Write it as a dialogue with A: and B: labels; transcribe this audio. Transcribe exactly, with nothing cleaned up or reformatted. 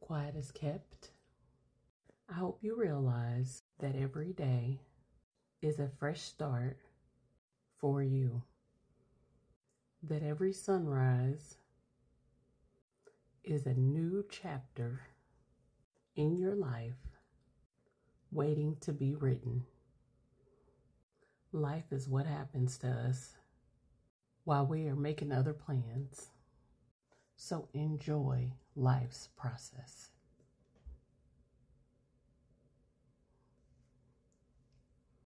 A: quiet is kept. I hope you realize that every day is a fresh start for you. That every sunrise is a new chapter in your life waiting to be written. Life is what happens to us while we are making other plans. So enjoy life's process.